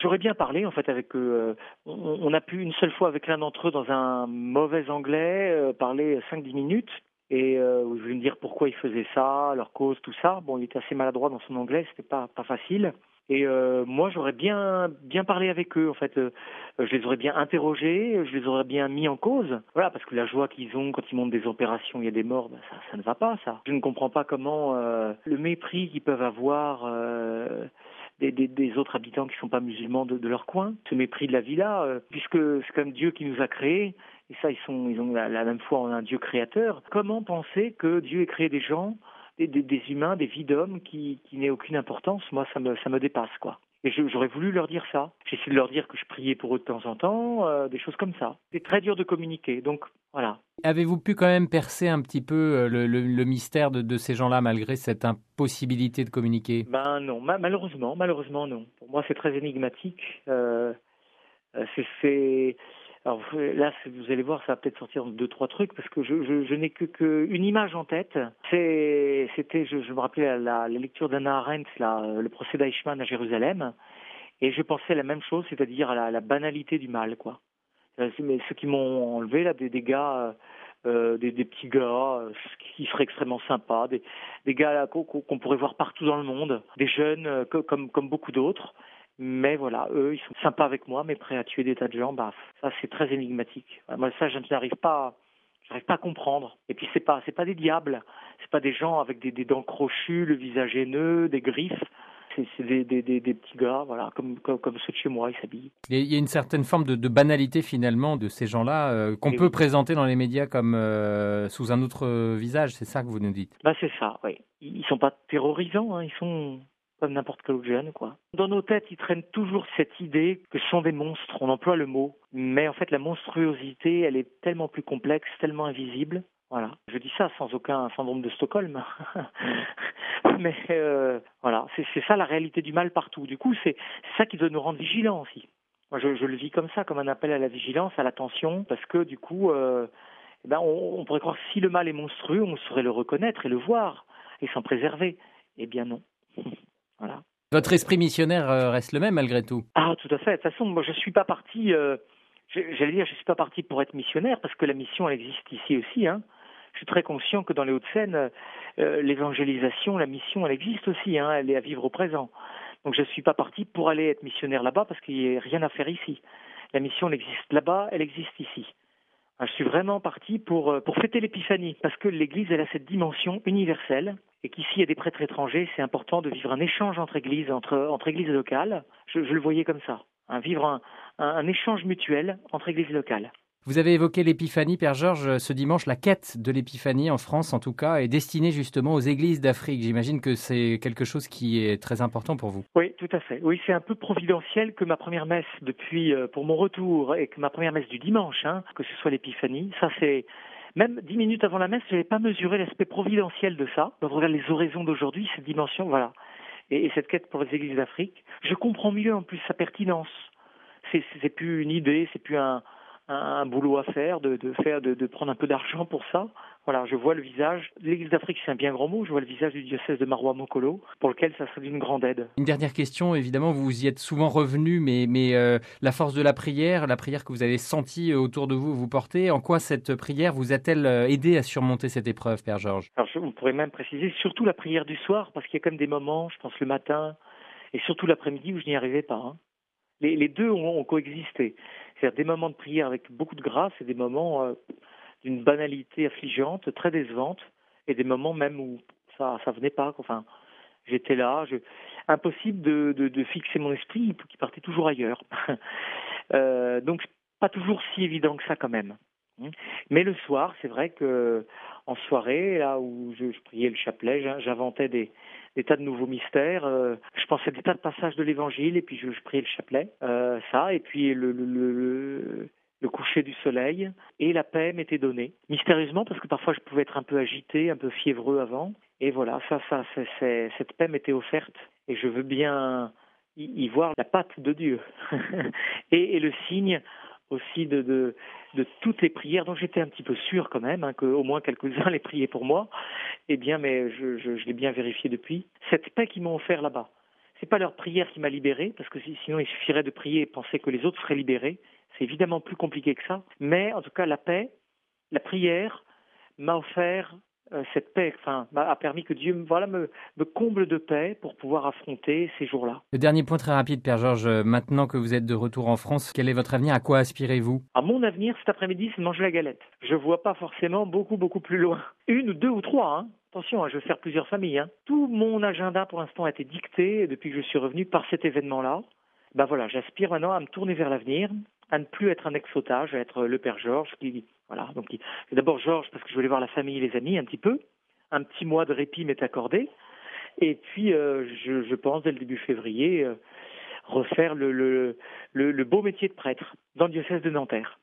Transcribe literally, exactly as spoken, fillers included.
J'aurais bien parlé en fait avec eux. On, on a pu une seule fois avec l'un d'entre eux dans un mauvais anglais euh, parler cinq dix minutes. Et euh, je voulais me dire pourquoi ils faisaient ça, leur cause, tout ça. Bon, il était assez maladroit dans son anglais, c'était pas pas facile. Et euh, moi, j'aurais bien bien parlé avec eux. En fait, euh, je les aurais bien interrogés, je les aurais bien mis en cause. Voilà, parce que la joie qu'ils ont quand ils montent des opérations, il y a des morts, ben, ça, ça ne va pas, ça. Je ne comprends pas comment euh, le mépris qu'ils peuvent avoir euh, des, des, des autres habitants qui ne sont pas musulmans de, de leur coin, ce mépris de la vie-là, euh, puisque c'est quand même Dieu qui nous a créés. Et ça, ils sont, ils ont la, la même foi en un Dieu créateur. Comment penser que Dieu ait créé des gens, des, des, des humains, des vies d'hommes qui, qui n'aient aucune importance? Moi, ça me, ça me dépasse, quoi. Et je, j'aurais voulu leur dire ça. J'ai essayé de leur dire que je priais pour eux de temps en temps, euh, des choses comme ça. C'est très dur de communiquer, donc voilà. Avez-vous pu quand même percer un petit peu le, le, le mystère de, de ces gens-là, malgré cette impossibilité de communiquer? Ben non, Ma- malheureusement, malheureusement non. Pour moi, c'est très énigmatique. Euh, c'est... c'est... Alors là, vous allez voir, ça va peut-être sortir deux, trois trucs, parce que je, je, je n'ai que, que une image en tête. C'est, c'était, je, je me rappelais la, la, la lecture d'Hannah Arendt, là, le procès d'Eichmann à Jérusalem, et je pensais la même chose, c'est-à-dire à la, la banalité du mal, quoi. Mais ceux qui m'ont enlevé, là, des, des gars, euh, des, des petits gars euh, qui seraient extrêmement sympas, des, des gars là, qu'on, qu'on pourrait voir partout dans le monde, des jeunes euh, comme, comme beaucoup d'autres. Mais voilà, eux, ils sont sympas avec moi, mais prêts à tuer des tas de gens, bah, ça, c'est très énigmatique. Moi, ça, je n'arrive pas, j'arrive pas à comprendre. Et puis, c'est pas, c'est pas des diables. C'est pas des gens avec des, des dents crochues, le visage haineux, des griffes. C'est, c'est des, des, des, des petits gars, voilà, comme, comme, comme ceux de chez moi, ils s'habillent. Il y a une certaine forme de, de banalité, finalement, de ces gens-là, euh, qu'on Et peut oui. présenter dans les médias comme euh, sous un autre visage. C'est ça que vous nous dites? Bah, c'est ça, oui. Ils sont pas terrorisants, hein, ils sont comme n'importe quel autre jeune, quoi. Dans nos têtes, ils traînent toujours cette idée que ce sont des monstres, on emploie le mot, mais en fait, la monstruosité, elle est tellement plus complexe, tellement invisible. Voilà. Je dis ça sans aucun syndrome de Stockholm. mais euh, voilà, c'est, c'est ça la réalité du mal partout. Du coup, c'est, c'est ça qui doit nous rendre vigilants aussi. Moi, je, je le vis comme ça, comme un appel à la vigilance, à l'attention, parce que du coup, euh, eh ben, on, on pourrait croire que si le mal est monstrueux, on saurait le reconnaître et le voir et s'en préserver. Eh bien non. Voilà. Votre esprit missionnaire euh, reste le même malgré tout? Ah, tout à fait. De toute façon, moi, je suis pas parti. Euh, j'allais dire, je suis pas parti pour être missionnaire parce que la mission, elle existe ici aussi. Hein. Je suis très conscient que dans les Hauts-de-Seine, euh, l'évangélisation, la mission, elle existe aussi. Hein. Elle est à vivre au présent. Donc, je suis pas parti pour aller être missionnaire là-bas parce qu'il n'y a rien à faire ici. La mission, elle existe là-bas, elle existe ici. Je suis vraiment parti pour, pour fêter l'épiphanie, parce que l'Église, elle a cette dimension universelle, et qu'ici, il y a des prêtres étrangers, c'est important de vivre un échange entre églises, entre, entre églises locales. Je, je le voyais comme ça, hein, vivre un, un, un échange mutuel entre églises locales. Vous avez évoqué l'épiphanie, Père Georges, ce dimanche. La quête de l'épiphanie, en France en tout cas, est destinée justement aux églises d'Afrique. J'imagine que c'est quelque chose qui est très important pour vous. Oui, tout à fait. Oui, c'est un peu providentiel que ma première messe depuis, euh, pour mon retour, et que ma première messe du dimanche, hein, que ce soit l'épiphanie, ça c'est... Même dix minutes avant la messe, je n'avais pas mesuré l'aspect providentiel de ça. Quand on regarde les oraisons d'aujourd'hui, cette dimension, voilà. Et, et cette quête pour les églises d'Afrique, je comprends mieux en plus sa pertinence. C'est, c'est plus une idée, c'est plus un... un boulot à faire, de, de faire, de, de prendre un peu d'argent pour ça. Voilà, je vois le visage. L'Église d'Afrique, c'est un bien grand mot. Je vois le visage du diocèse de Maroua-Mokolo, pour lequel ça serait d'une grande aide. Une dernière question, évidemment, vous y êtes souvent revenu, mais, mais euh, la force de la prière, la prière que vous avez sentie autour de vous, vous porter, en quoi cette prière vous a-t-elle aidé à surmonter cette épreuve, Père Georges? Alors, je, on pourrait même préciser surtout la prière du soir, parce qu'il y a quand même des moments, je pense le matin, et surtout l'après-midi où je n'y arrivais pas. Hein. Les, les deux ont, ont coexisté. C'est-à-dire des moments de prière avec beaucoup de grâce et des moments euh, d'une banalité affligeante, très décevante, et des moments même où ça ça venait pas. Enfin, j'étais là, je... impossible de, de, de fixer mon esprit, qui partait toujours ailleurs. euh, donc, pas toujours si évident que ça quand même. Mais le soir, c'est vrai que en soirée, là où je, je priais le chapelet, j'inventais des, des tas de nouveaux mystères. Euh, je pensais à des tas de passages de l'Évangile et puis je, je priais le chapelet. Euh, ça, et puis le, le, le, le coucher du soleil et la paix m'était donnée. Mystérieusement, parce que parfois je pouvais être un peu agité, un peu fiévreux avant. Et voilà, ça, ça, c'est, c'est, cette paix m'était offerte et je veux bien y, y voir la patte de Dieu et, et le signe aussi de, de, de toutes les prières dont j'étais un petit peu sûr quand même, hein, qu'au moins quelques-uns les priaient pour moi, eh bien, mais je, je, je l'ai bien vérifié depuis, cette paix qu'ils m'ont offert là-bas, C'est pas leur prière qui m'a libéré, parce que sinon il suffirait de prier et penser que les autres seraient libérés. C'est évidemment plus compliqué que ça. Mais en tout cas, la paix, la prière m'a offert euh, cette paix, enfin, m'a a permis que Dieu voilà, me, me comble de paix pour pouvoir affronter ces jours-là. Le dernier point très rapide, Père Georges, euh, maintenant que vous êtes de retour en France, quel est votre avenir? À quoi aspirez-vous? À mon avenir, cet après-midi, c'est de manger la galette. Je vois pas forcément beaucoup, beaucoup plus loin. Une, deux ou trois, hein. Attention, hein, je vais faire plusieurs familles. Hein. Tout mon agenda, pour l'instant, a été dicté depuis que je suis revenu par cet événement-là. Ben voilà, j'aspire maintenant à me tourner vers l'avenir, à ne plus être un ex-otage, à être le Père Georges qui, voilà, donc il- d'abord Georges parce que je voulais voir la famille et les amis un petit peu. Un petit mois de répit m'est accordé. Et puis, euh, je, je pense, dès le début février, euh, refaire le, le, le, le beau métier de prêtre dans le diocèse de Nanterre.